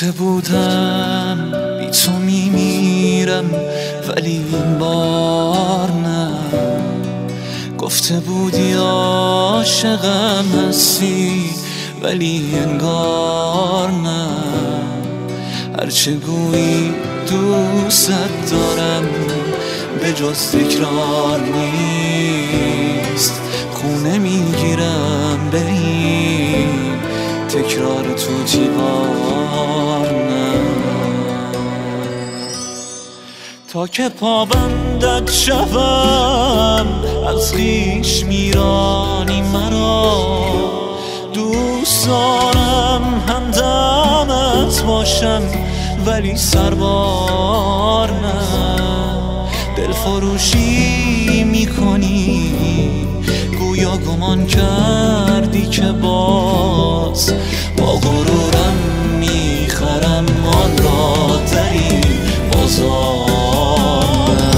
گفته بودم بی تو میمیرم ولی این بار نه. گفته بودی عاشقم هستی ولی انگار نه. هرچه گویی دوست دارم به جز تکرار نیست. خونه میگیرم به این تکرار تو دیوار نه. تا که پابندت شوم از خویش میرانی مرا. دوست دارم همدمت باشم ولی سربار نه. دل فروشی میکنی گویا گمان کردی که باز با غرورم میخرم آن را در این بازار نه.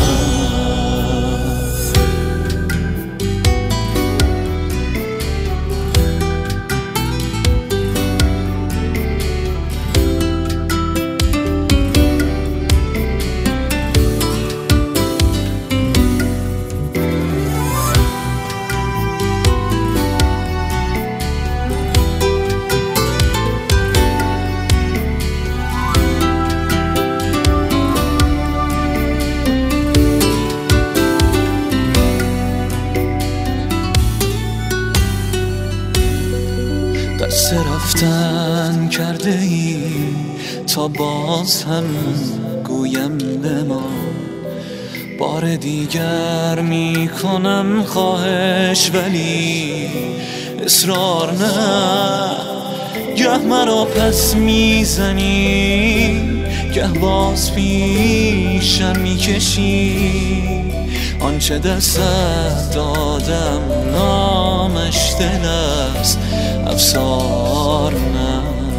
قصد رفتن کرده ای تا باز هم گویم به ما. بار دیگر میکنم خواهش ولی اصرار نه. گه مرا پس میزنی گه باز پیشم میکشی. آنچه دستت دادم نامش دل است افسار نه.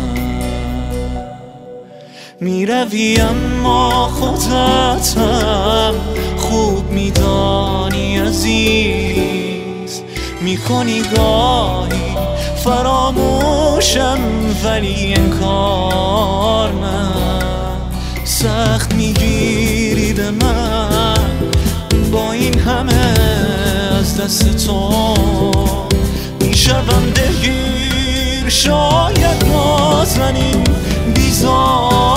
میروی اما خودت هم خوب میدانی عزیز. میکنی گاهی فراموشم ولی انکار نه. سخت میگیری به من با این همه از دست تو. میشوم دلگیر شاید نازنین بیزار